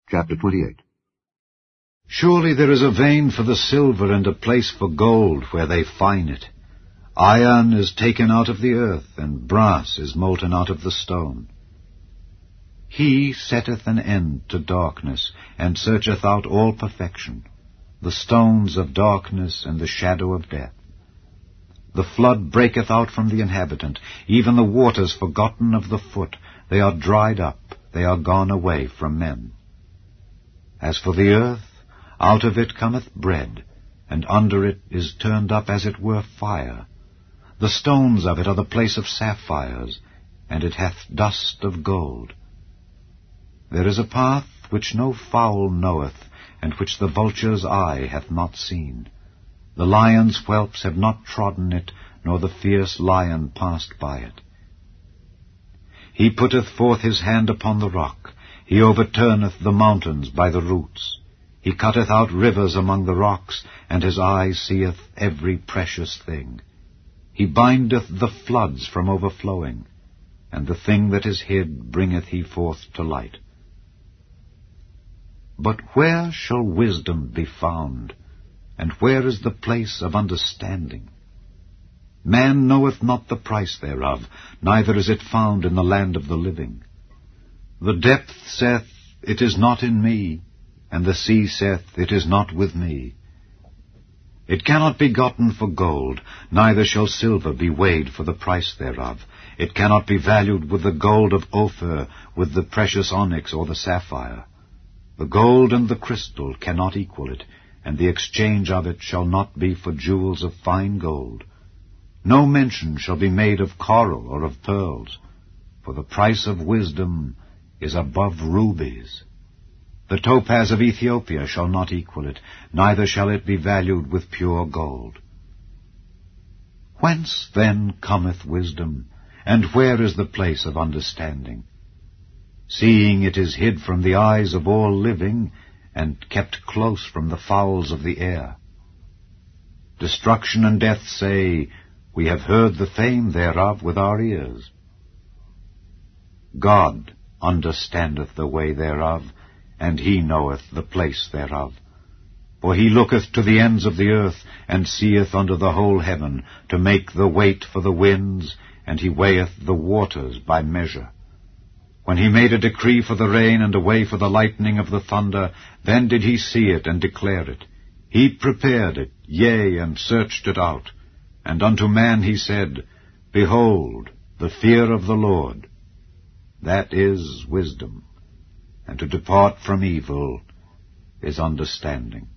Chapter 28. Surely there is a vein for the silver and a place for gold where they fine it. Iron is taken out of the earth, and brass is molten out of the stone. He setteth an end to darkness, and searcheth out all perfection, the stones of darkness and the shadow of death. The flood breaketh out from the inhabitant, even the waters forgotten of the foot. They are dried up, they are gone away from men. As for the earth, out of it cometh bread, and under it is turned up as it were fire. The stones of it are the place of sapphires, and it hath dust of gold. There is a path which no fowl knoweth, and which the vulture's eye hath not seen. The lion's whelps have not trodden it, nor the fierce lion passed by it. He putteth forth his hand upon the rock. He overturneth the mountains by the roots. He cutteth out rivers among the rocks, and his eye seeth every precious thing. He bindeth the floods from overflowing, and the thing that is hid bringeth he forth to light. But where shall wisdom be found, and where is the place of understanding? Man knoweth not the price thereof, neither is it found in the land of the living. The depth saith, It is not in me, and the sea saith, It is not with me. It cannot be gotten for gold, neither shall silver be weighed for the price thereof. It cannot be valued with the gold of Ophir, with the precious onyx or the sapphire. The gold and the crystal cannot equal it, and the exchange of it shall not be for jewels of fine gold. No mention shall be made of coral or of pearls, for the price of wisdom is above rubies. The topaz of Ethiopia shall not equal it, neither shall it be valued with pure gold. Whence then cometh wisdom, and where is the place of understanding? Seeing it is hid from the eyes of all living, and kept close from the fowls of the air. Destruction and death say, We have heard the fame thereof with our ears. God understandeth the way thereof, and he knoweth the place thereof. For he looketh to the ends of the earth, and seeth under the whole heaven, to make the weight for the winds, and he weigheth the waters by measure. When he made a decree for the rain, and a way for the lightning of the thunder, then did he see it and declare it. He prepared it, yea, and searched it out. And unto man he said, Behold, the fear of the Lord, that is wisdom, and to depart from evil is understanding.